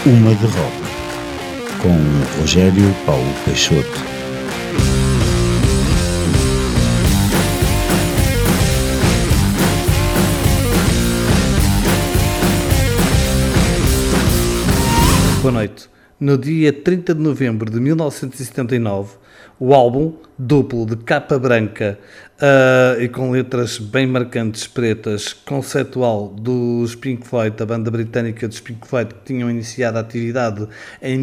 Uma de Rock, com Rogério Paulo Peixoto. Boa noite. No dia 30 de novembro de 1979, o álbum duplo de capa branca e com letras bem marcantes pretas, conceptual dos Pink Floyd, da banda britânica dos Pink Floyd, que tinham iniciado a atividade em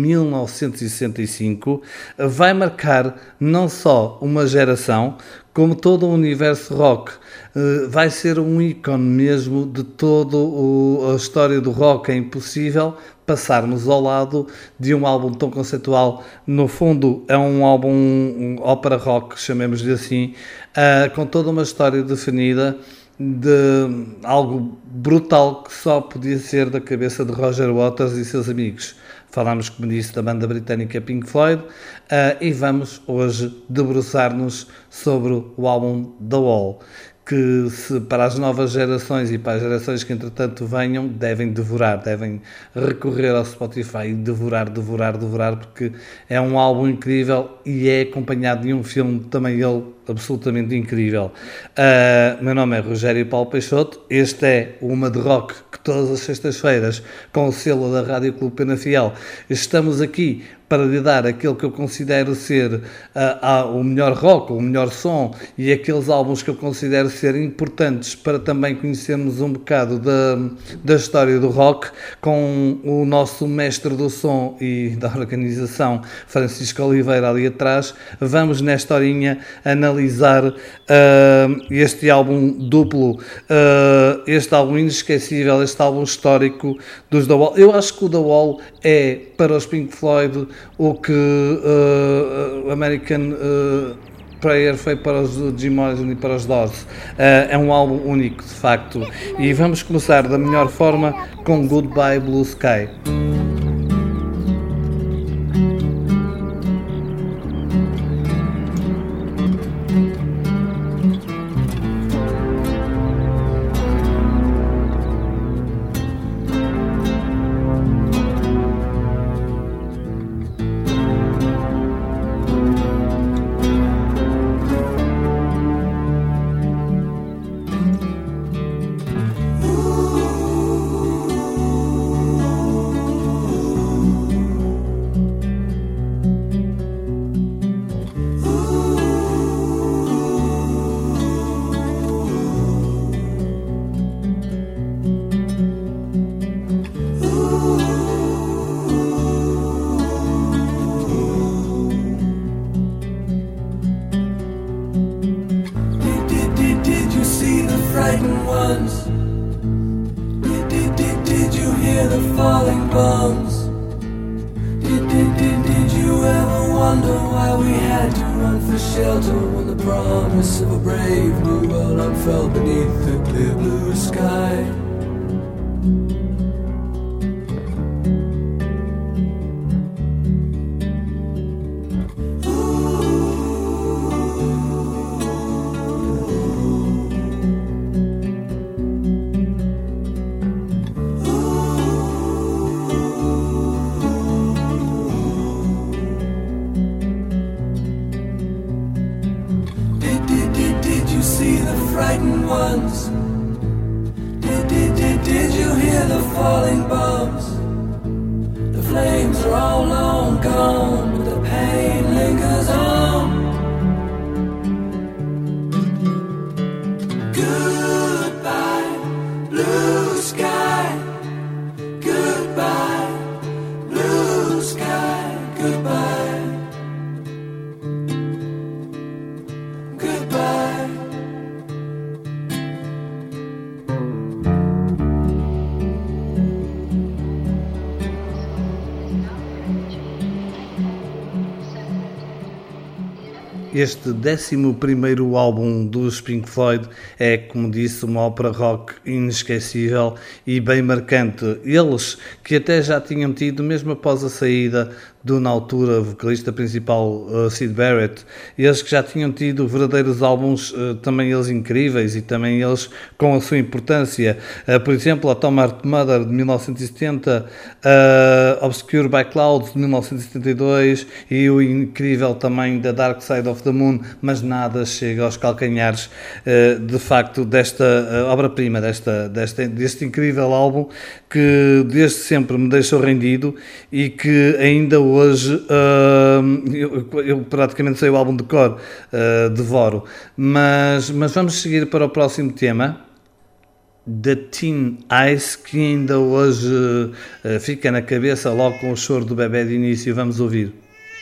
1965, vai marcar não só uma geração, como todo o universo rock. Vai ser um ícone mesmo de toda a história do rock. É impossível passarmos ao lado de um álbum tão conceitual. No fundo é um álbum ópera rock, chamemos-lhe assim, com toda uma história definida, de algo brutal que só podia ser da cabeça de Roger Waters e seus amigos. Falámos, como disse, da banda britânica Pink Floyd, e vamos hoje debruçar-nos sobre o álbum The Wall, que para as novas gerações e para as gerações que entretanto venham, devem devorar, devem recorrer ao Spotify e devorar, porque é um álbum incrível e é acompanhado de um filme também ele absolutamente incrível. Meu nome é Rogério Paulo Peixoto, este é Uma de Rock, que todas as sextas-feiras, com o selo da Rádio Clube Pena Fiel, estamos aqui para lhe dar aquele que eu considero ser o melhor rock, o melhor som, e aqueles álbuns que eu considero ser importantes para também conhecermos um bocado da história do rock, com o nosso mestre do som e da organização, Francisco Oliveira, ali atrás. Vamos nesta horinha analisar este álbum duplo, este álbum inesquecível, este álbum histórico dos The Wall. Eu acho que o The Wall é, para os Pink Floyd, o que American Prayer foi para os Jim Morrison e para os Doors. É um álbum único, de facto. E vamos começar da melhor forma com Goodbye Blue Sky. Este 11º álbum dos Pink Floyd é, como disse, uma ópera rock inesquecível e bem marcante. Eles que até já tinham tido, mesmo após a saída do na altura vocalista principal Syd Barrett, eles que já tinham tido verdadeiros álbuns, também eles incríveis e também eles com a sua importância, por exemplo a Tom Heart Mother de 1970, Obscure by Clouds de 1972 e o incrível também da Dark Side of the Moon, mas nada chega aos calcanhares de facto desta obra-prima, deste incrível álbum que desde sempre me deixou rendido e que ainda hoje eu praticamente sei o álbum de cor, devoro, mas vamos seguir para o próximo tema, The Thin Ice, que ainda hoje fica na cabeça logo com o choro do bebê de início. Vamos ouvir.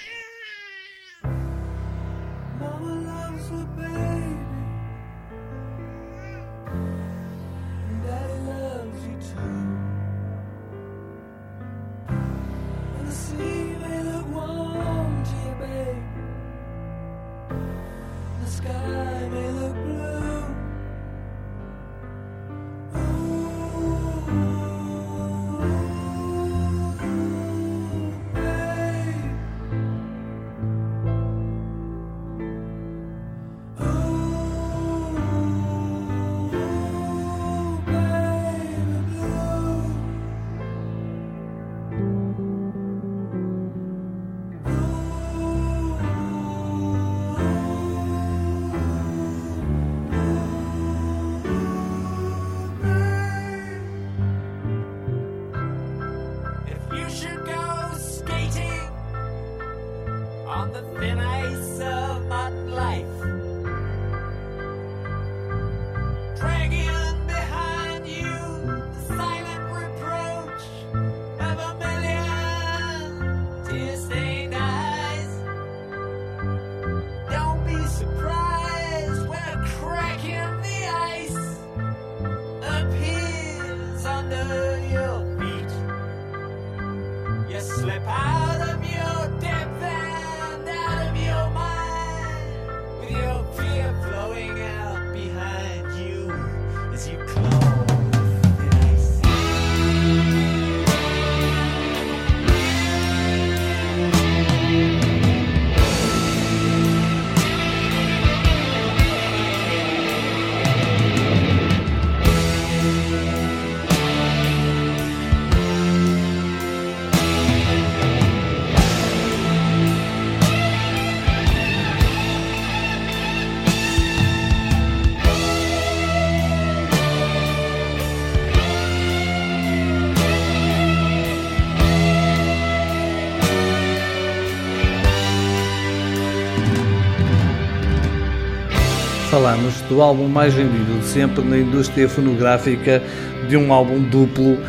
Falamos do álbum mais vendido de sempre na indústria fonográfica, de um álbum duplo,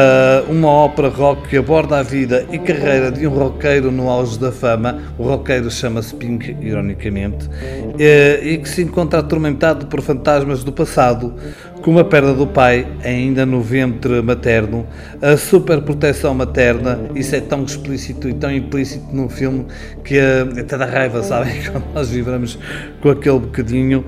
uma ópera rock que aborda a vida e carreira de um roqueiro no auge da fama. O roqueiro chama-se Pink, ironicamente, e que se encontra atormentado por fantasmas do passado, como a perda do pai, ainda no ventre materno, a superproteção materna. Isso é tão explícito e tão implícito num filme que até dá raiva, sabem, quando nós vibramos com aquele bocadinho.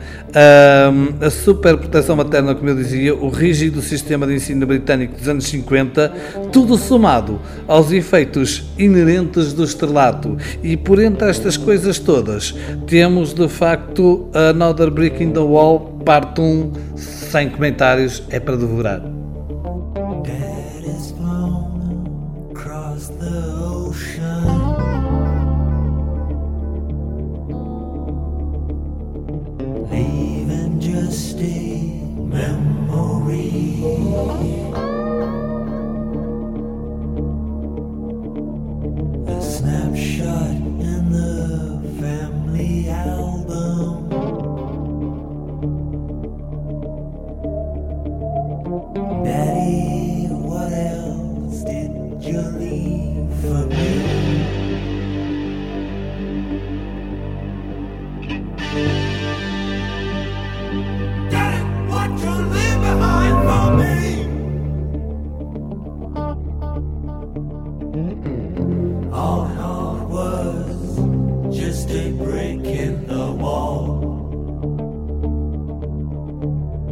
A superproteção materna, como eu dizia, o rígido sistema de ensino britânico dos anos 50, tudo somado aos efeitos inerentes do estrelato. E por entre estas coisas todas, temos de facto Another Brick in the Wall, parte 1, sem comentários, é para devorar.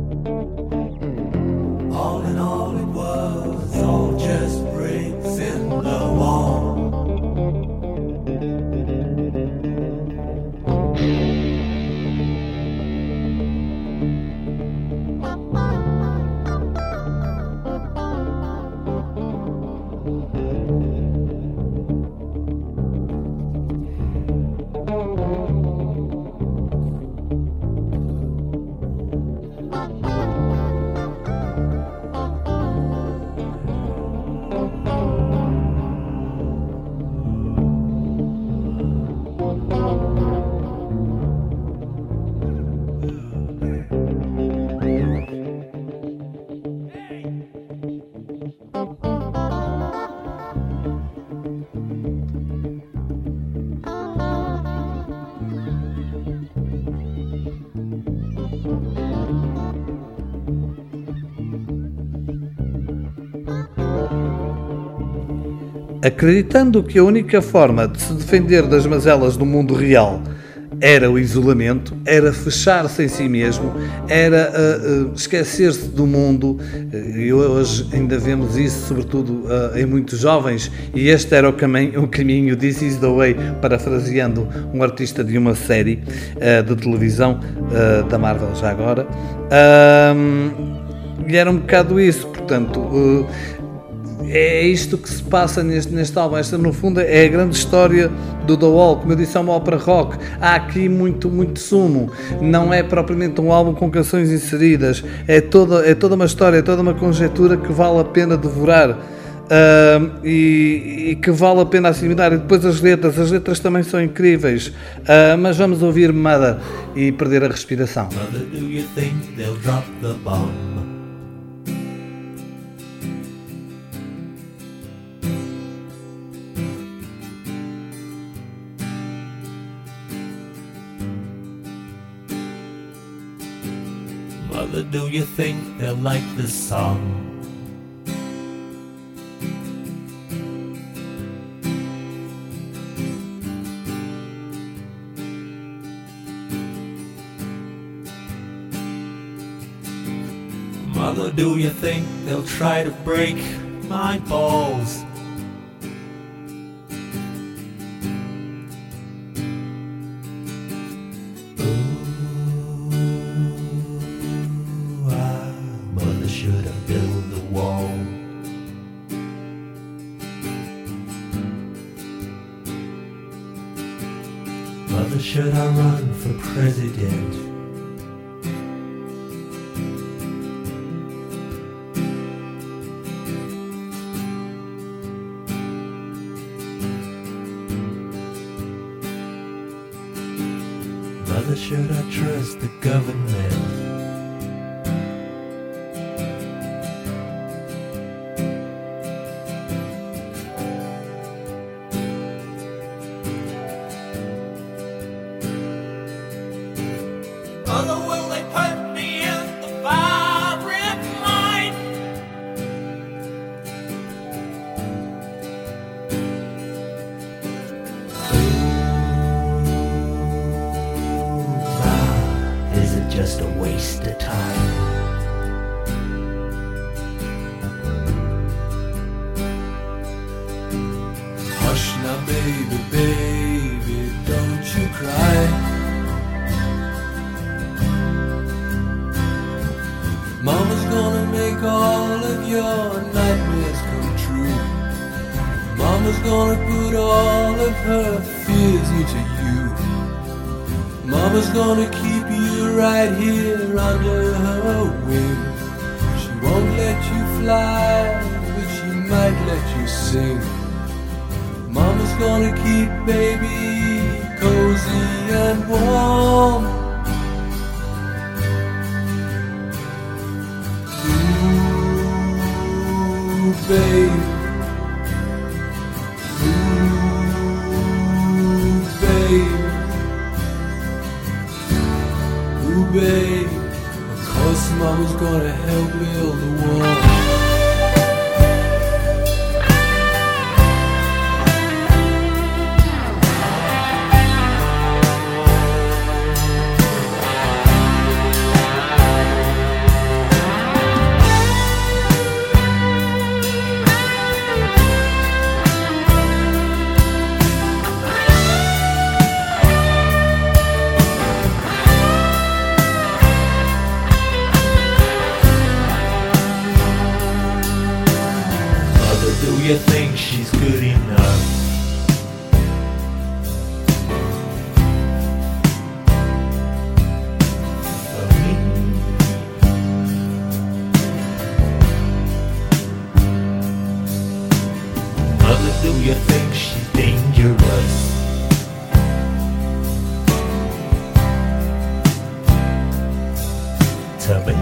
All in all, it was all just bricks and acreditando que a única forma de se defender das mazelas do mundo real era o isolamento, era fechar-se em si mesmo, era esquecer-se do mundo. E hoje ainda vemos isso, sobretudo em muitos jovens, e este era o caminho, this is the way, parafraseando um artista de uma série de televisão, da Marvel já agora, e era um bocado isso, portanto... é isto que se passa neste álbum. Esta, no fundo, é a grande história do The Wall. Como eu disse, é uma ópera rock. Há aqui muito sumo. Não é propriamente um álbum com canções inseridas. É toda uma história, é toda uma conjectura que vale a pena devorar. E que vale a pena assimilar. E depois as letras também são incríveis. Mas vamos ouvir Mother e perder a respiração. Mother, do you think they'll drop the bomb? Mother, do you think they'll like this song? Mother, do you think they'll try to break my balls? Should I build the wall? Mother, should I run for president? Mother, should I trust the government? Mother, will they put me in the firing line? Is it just a waste of time? Hush now, baby, baby, don't you cry. Mama's gonna make all of your nightmares come true. Mama's gonna put all of her fears into you. Mama's gonna keep you right here under her wing. She won't let you fly, but she might let you sing. Mama's gonna keep baby cozy and warm. Babe, ooh, babe, ooh, babe, of course Mama's gonna help build the wall. Do you think she's good enough? For me? Mother, do you think she's dangerous? To me?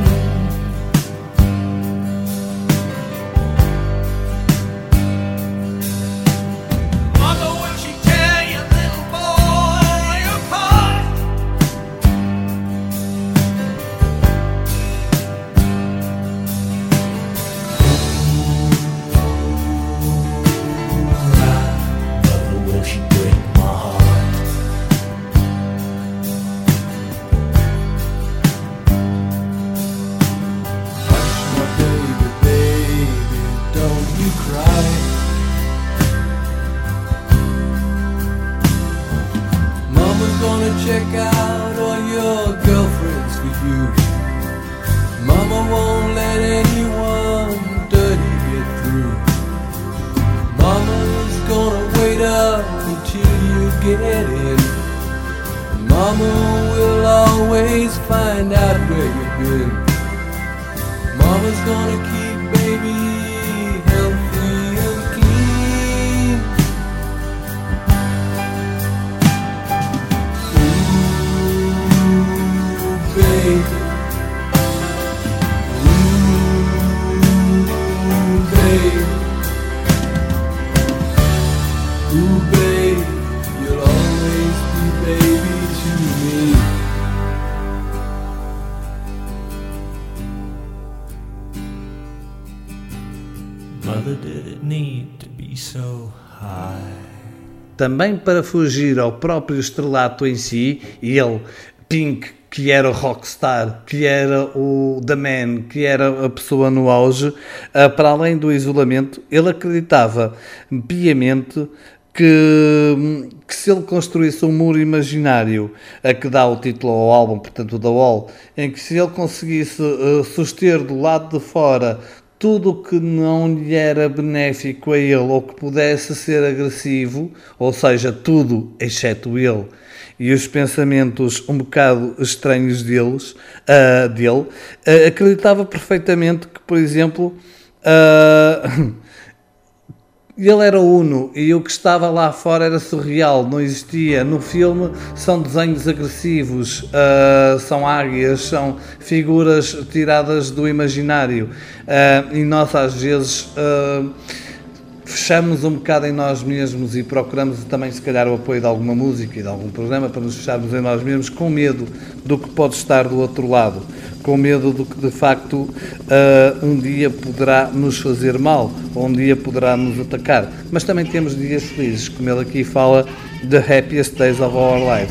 been. Mama's gonna keep baby healthy and clean. Ooh, baby. Ooh, babe, you'll always be baby to me. Mother, did it need to be so high? Também para fugir ao próprio estrelato em si, ele, Pink, que era o rockstar, que era o The Man, que era a pessoa no auge, para além do isolamento, ele acreditava piamente que se ele construísse um muro imaginário a que dá o título ao álbum, portanto o The Wall, em que se ele conseguisse suster do lado de fora tudo o que não lhe era benéfico a ele ou que pudesse ser agressivo, ou seja, tudo exceto ele, e os pensamentos um bocado estranhos dele, acreditava perfeitamente que, por exemplo, ele era uno e o que estava lá fora era surreal, não existia. No filme são desenhos agressivos, são águias, são figuras tiradas do imaginário, e nós às vezes fechamos um bocado em nós mesmos e procuramos também se calhar o apoio de alguma música e de algum programa para nos fecharmos em nós mesmos, com medo do que pode estar do outro lado, com medo do que de facto um dia poderá nos fazer mal, ou um dia poderá nos atacar. Mas também temos dias felizes, como ele aqui fala, the happiest days of our lives.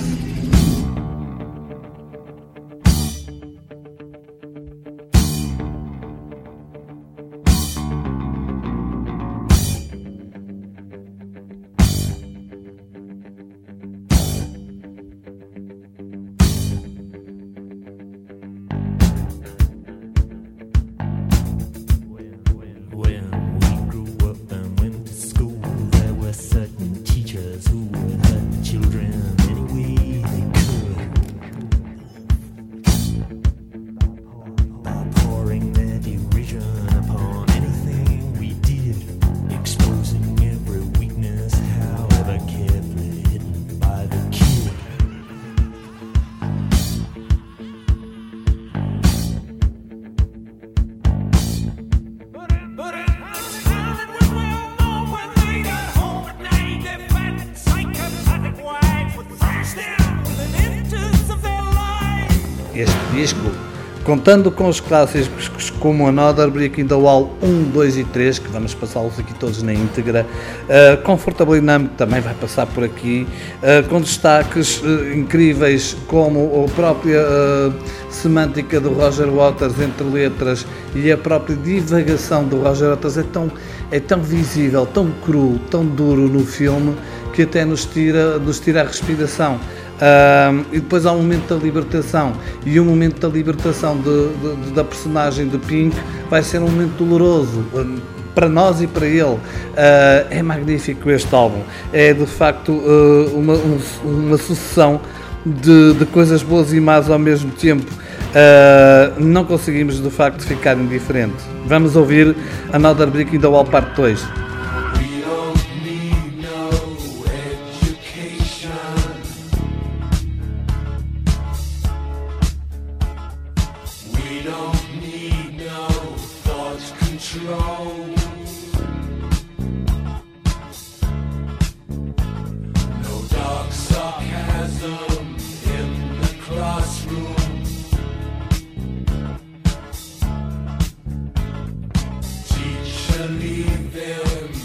Este disco, contando com os clássicos como Another Brick in the Wall 1, 2 e 3, que vamos passá-los aqui todos na íntegra, Comfortably Numb, que também vai passar por aqui, com destaques incríveis como a própria semântica do Roger Waters entre letras e a própria divagação do Roger Waters é tão visível, tão cru, tão duro no filme, que até nos tira a respiração. E depois há um momento da libertação, e o momento da libertação da personagem de Pink vai ser um momento doloroso para nós e para ele. É magnífico este álbum, é de facto uma sucessão de coisas boas e más ao mesmo tempo. Não conseguimos de facto ficar indiferente. Vamos ouvir Another Brick in the Wall Part 2. Leave them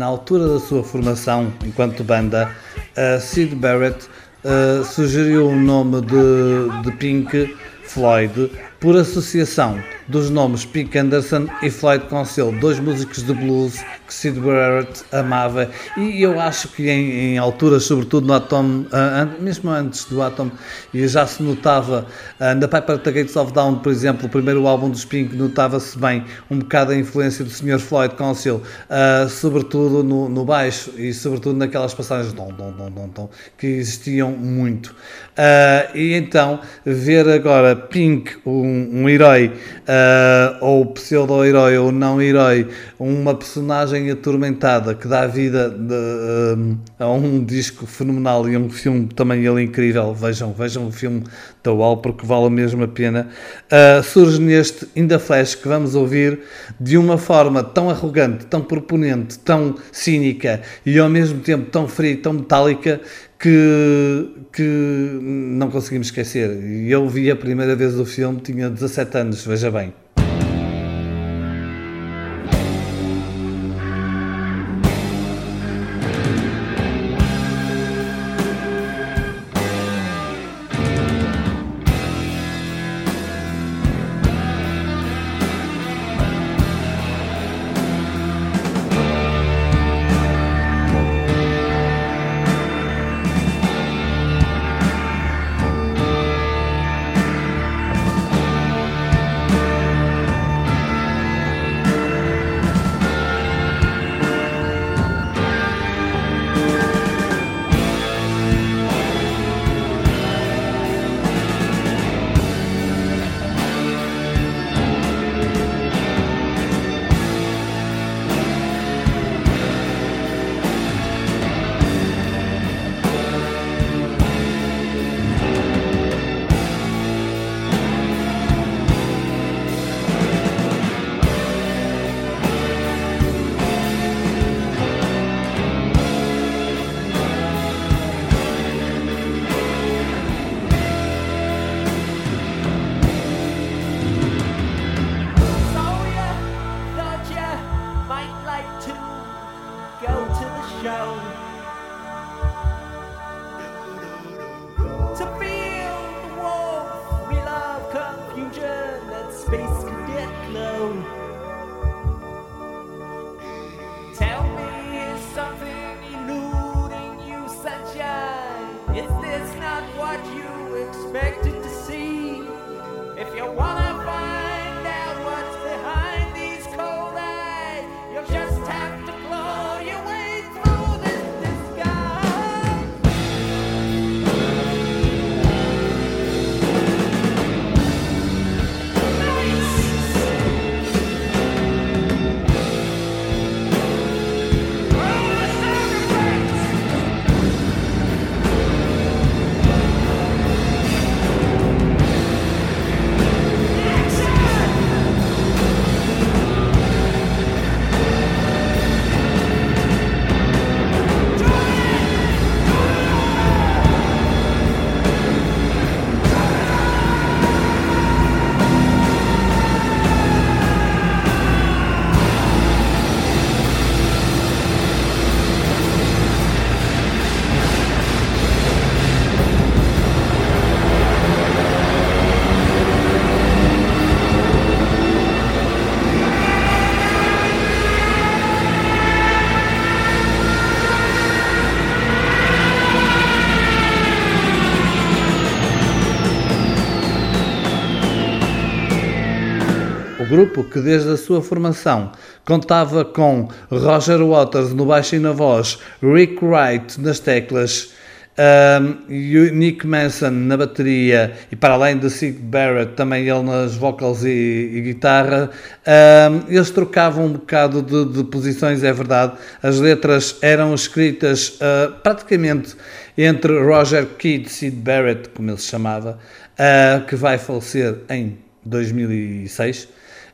na altura da sua formação enquanto banda, Syd Barrett sugeriu o nome de Pink Floyd por associação dos nomes Pink Anderson e Floyd Council, dois músicos de blues que Syd Barrett amava, e eu acho que em alturas, sobretudo no Atom, mesmo antes do Atom, e já se notava na Piper at the Gates of Dawn, por exemplo, o primeiro álbum dos Pink, notava-se bem um bocado a influência do Sr. Floyd Council, sobretudo no baixo e sobretudo naquelas passagens que existiam muito. E então, ver agora Pink, um herói, ou pseudo-herói ou não-herói, uma personagem atormentada que dá vida a um disco fenomenal e a um filme também ele incrível. Vejam o filme da UAL porque vale mesmo a pena. Surge neste In The Flash, que vamos ouvir de uma forma tão arrogante, tão proponente, tão cínica e ao mesmo tempo tão fria, tão metálica, que não conseguimos esquecer. E eu vi a primeira vez o filme, tinha 17 anos, veja bem. O grupo, que desde a sua formação contava com Roger Waters no baixo e na voz, Rick Wright nas teclas, Nick Mason na bateria e para além de Syd Barrett também ele nas vocals e guitarra, eles trocavam um bocado de posições, é verdade. As letras eram escritas praticamente entre Roger Kidd e Syd Barrett, como ele se chamava, que vai falecer em 2006,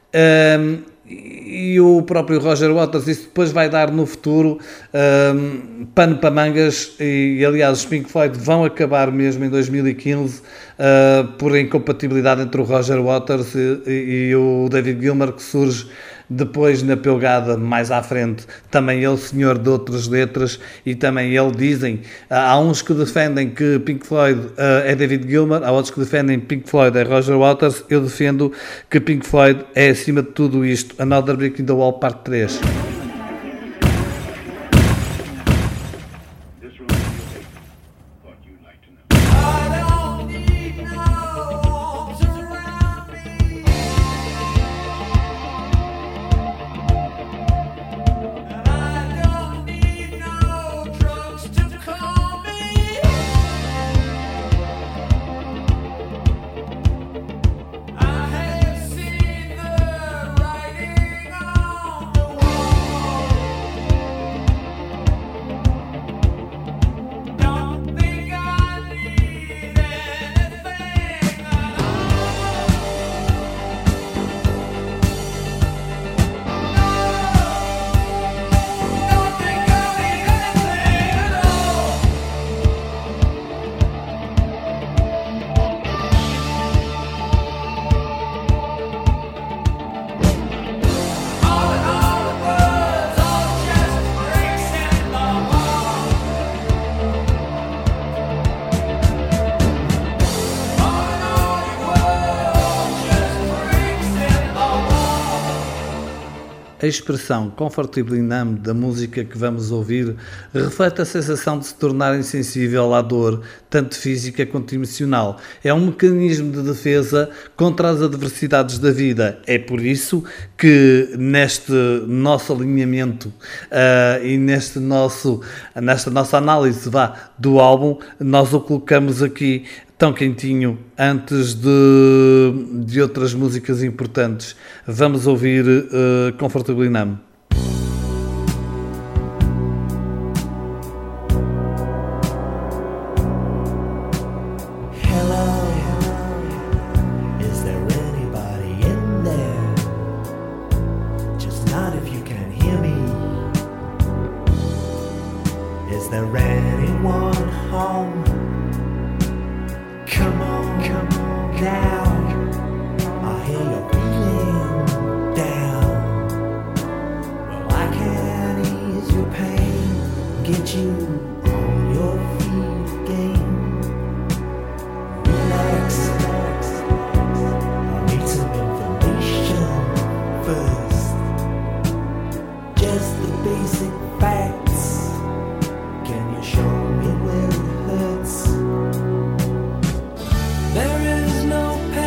e o próprio Roger Waters. Isso depois vai dar no futuro pano para mangas, e aliás os Pink Floyd vão acabar mesmo em 2015 por incompatibilidade entre o Roger Waters e o David Gilmour, que surge Depois, na pegada mais à frente, também ele, senhor de outras letras, e também ele dizem, há uns que defendem que Pink Floyd é David Gilmour, há outros que defendem que Pink Floyd é Roger Waters. Eu defendo que Pink Floyd é, acima de tudo isto, Another Brick in the Wall, parte 3. A expressão comfortably numb da música que vamos ouvir reflete a sensação de se tornar insensível à dor, tanto física quanto emocional. É um mecanismo de defesa contra as adversidades da vida. É por isso que neste nosso alinhamento e nesta nossa análise do álbum, nós o colocamos aqui tão quentinho, antes de outras músicas importantes. Vamos ouvir Comfortably Numb. There is no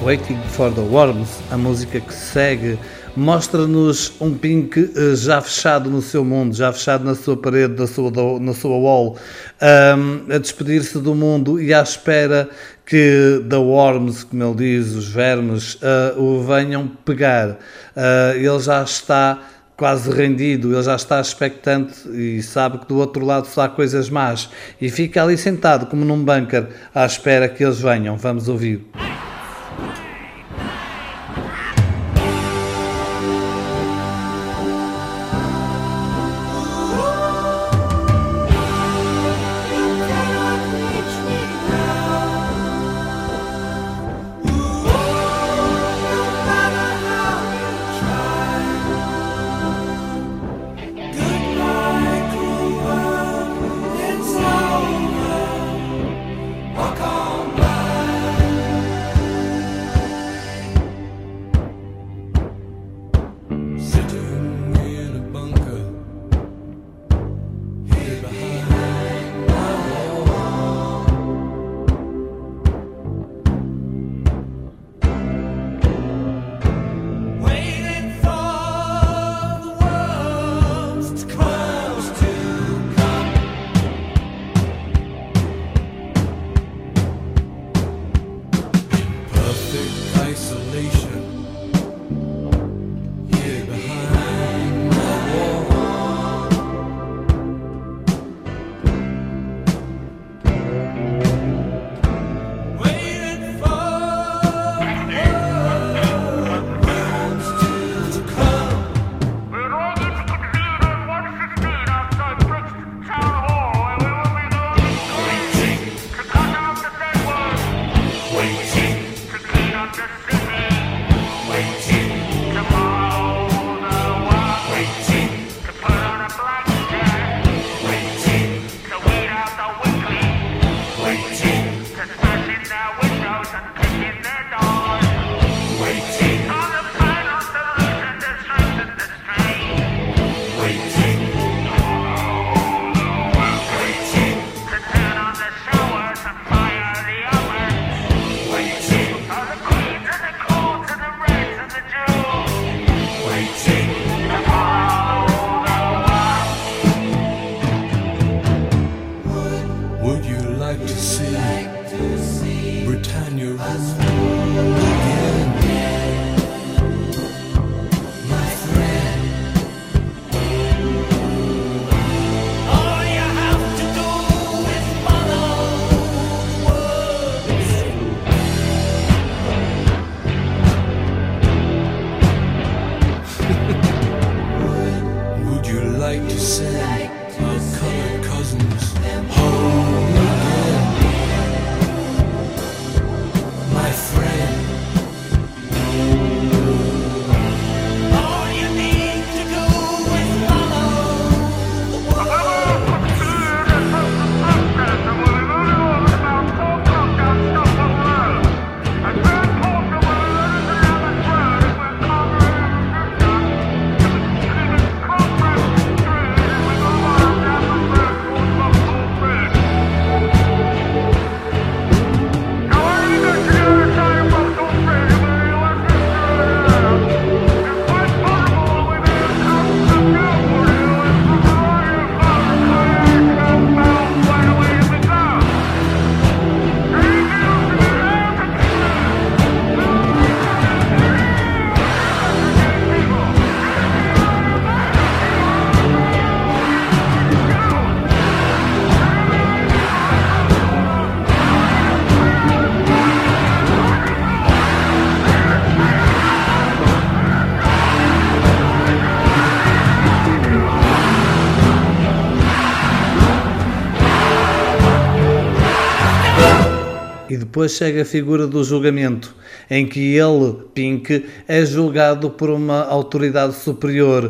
Waiting for the Worms, a música que segue, mostra-nos um Pink já fechado no seu mundo, já fechado na sua parede, na sua wall, a despedir-se do mundo e à espera que the worms, como ele diz, os vermes, o venham pegar. Ele já está quase rendido, ele já está expectante e sabe que do outro lado há coisas más e fica ali sentado como num bunker à espera que eles venham. Vamos ouvir. E depois chega a figura do julgamento, em que ele, Pink, é julgado por uma autoridade superior,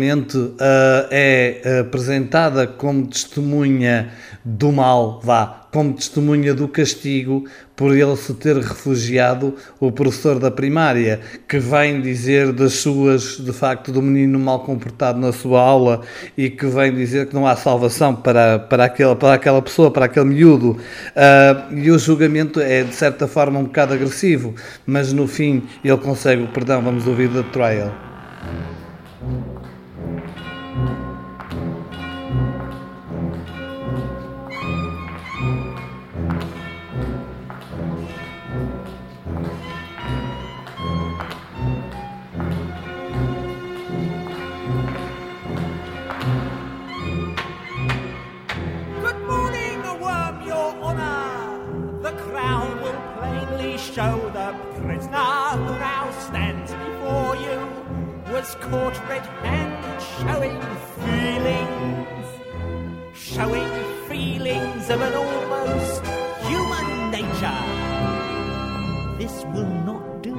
inclusivamente é apresentada como testemunha do mal, como testemunha do castigo por ele se ter refugiado o professor da primária, que vem dizer das suas, de facto, do menino mal comportado na sua aula e que vem dizer que não há salvação para aquela pessoa, para aquele miúdo. E o julgamento é, de certa forma, um bocado agressivo, mas no fim ele consegue o perdão. Vamos ouvir The Trial. Show the prisoner who now stands before you was caught red-handed showing feelings of an almost human nature. This will not do.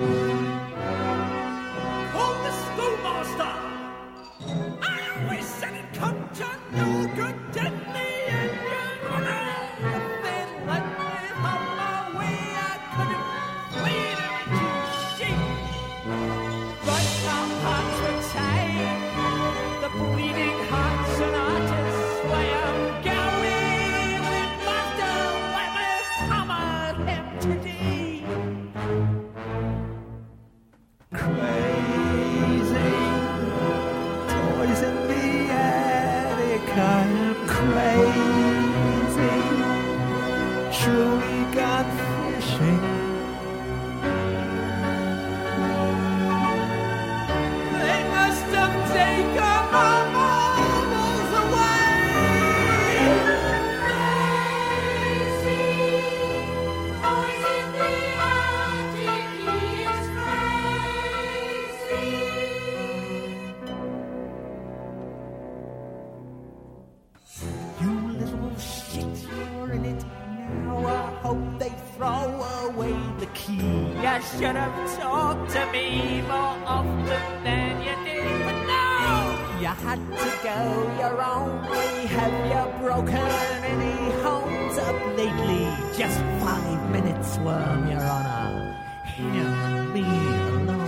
Call the schoolmaster! I always said it come to no good, didn't he? And your honor, then let me have my way. I couldn't bleed her into sheep. But our hearts were tied, the bleeding hearts and artists way I'm going. We must let me hammer him today. Crazy toys in the attic, I am crazy, truly gone fishing. They must have taken my marbles away. Crazy toys in the attic, he is crazy. You little shit, you're in it now. I hope they throw away the key. You should have talked to me more often than you did, but no! You had to go your own way. Have you broken any homes up lately? Just 5 minutes, Worm, Your Honor. Hear me alone.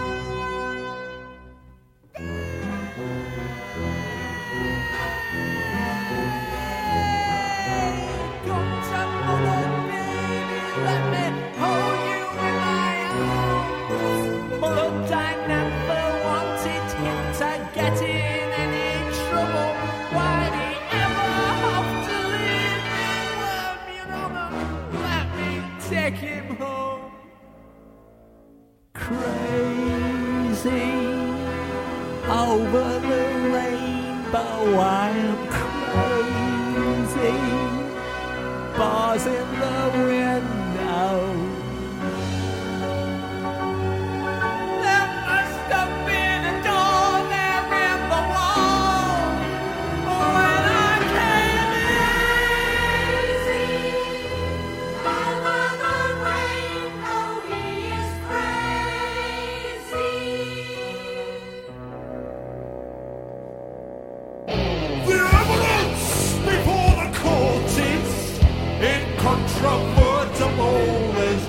Come to mother, baby, let me hold you in my arms. But I never wanted him to get in any trouble. Why'd he ever have to leave me? Worm, Your Honor, let me take him home. Crazy over the rainbow, I am crazy. Bars in the window. There must have been a door there in the wall when I came in. Over the rainbow, he is crazy. The evidence before the court is incontrovertible as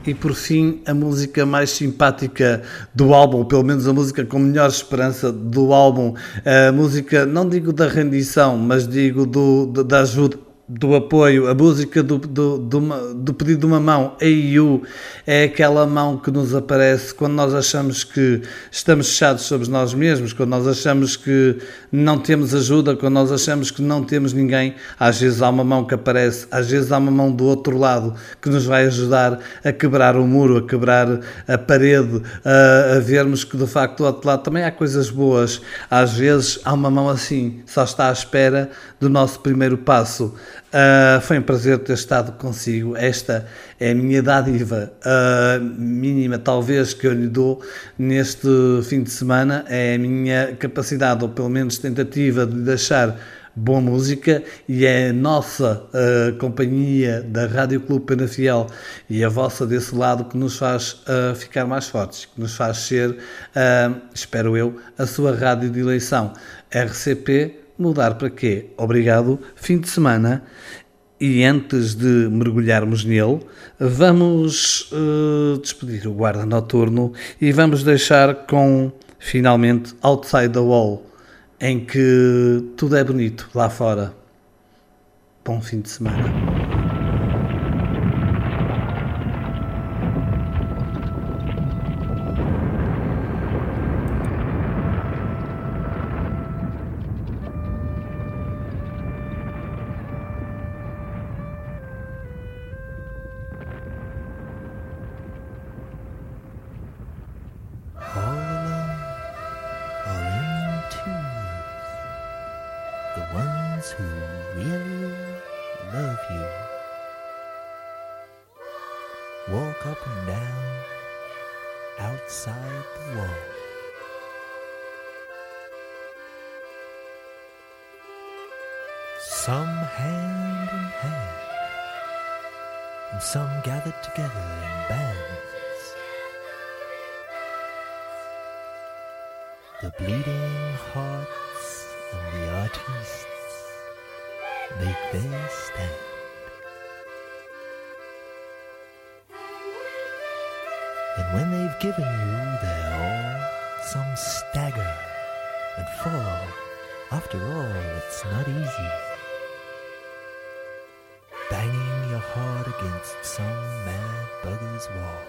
E por fim, a música mais simpática do álbum, pelo menos a música com melhor esperança do álbum, a música, não digo da rendição, mas digo da ajuda, do apoio, a música do pedido de uma mão, Hey You, é aquela mão que nos aparece quando nós achamos que estamos fechados sobre nós mesmos, quando nós achamos que não temos ajuda, quando nós achamos que não temos ninguém. Às vezes há uma mão que aparece, às vezes há uma mão do outro lado que nos vai ajudar a quebrar o muro, a quebrar a parede, a vermos que de facto do outro lado também há coisas boas. Às vezes há uma mão assim, só está à espera do nosso primeiro passo. Foi um prazer ter estado consigo. Esta é a minha dádiva mínima, talvez, que eu lhe dou neste fim de semana. É a minha capacidade, ou pelo menos tentativa, de lhe deixar boa música, e é a nossa companhia da Rádio Clube Penafiel e a vossa desse lado que nos faz ficar mais fortes, que nos faz ser, espero eu, a sua rádio de eleição. RCP, mudar para quê? Obrigado, fim de semana. E antes de mergulharmos nele, vamos despedir o Guarda Noturno e vamos deixar com, finalmente, Outside the Wall, em que tudo é bonito lá fora. Bom fim de semana. Who really love you walk up and down outside the wall. Some hand in hand, and some gathered together in bands. The bleeding hearts and the artists make their stand. And when they've given you their all, some stagger and fall. After all, it's not easy, banging your heart against some mad bugger's wall.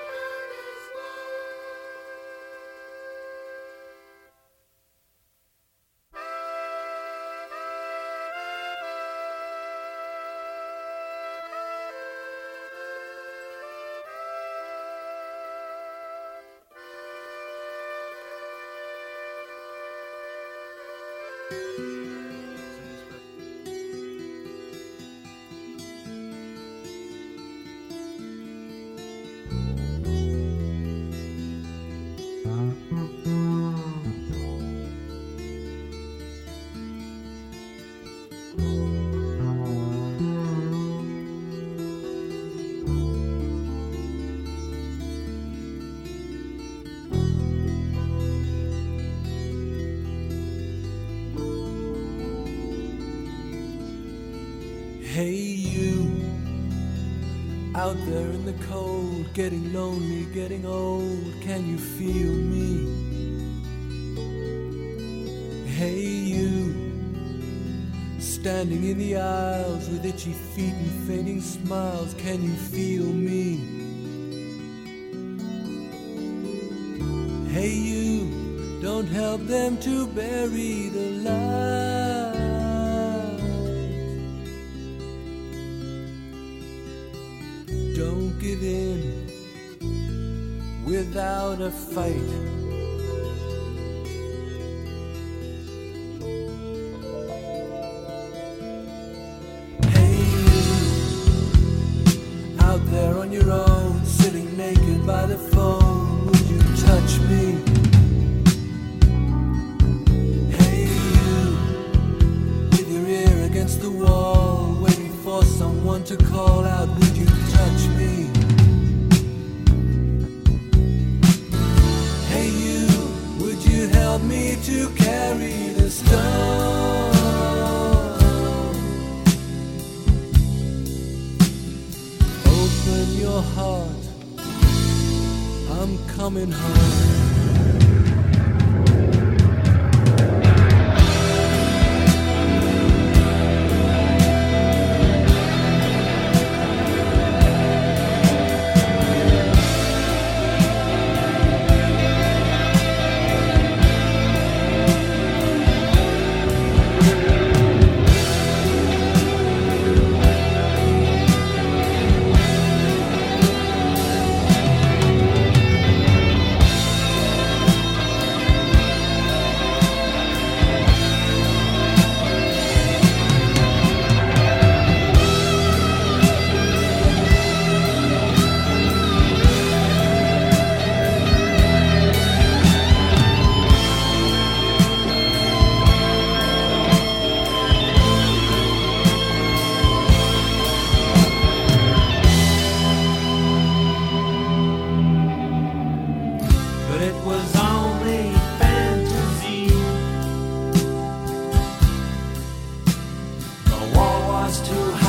Hey you, out there in the cold, getting lonely, getting old, can you feel me? Hey you, standing in the aisles with itchy feet and fading smiles, can you feel me? Hey you, don't help them to bury the light. Don't give in without a fight. Hey you, out there on your own, sitting naked by the phone, would you touch me? Hey you, with your ear against the wall, waiting for someone to call out, would you touch me? Hey you, would you help me to carry the stone? Open your heart I'm coming home. Too high.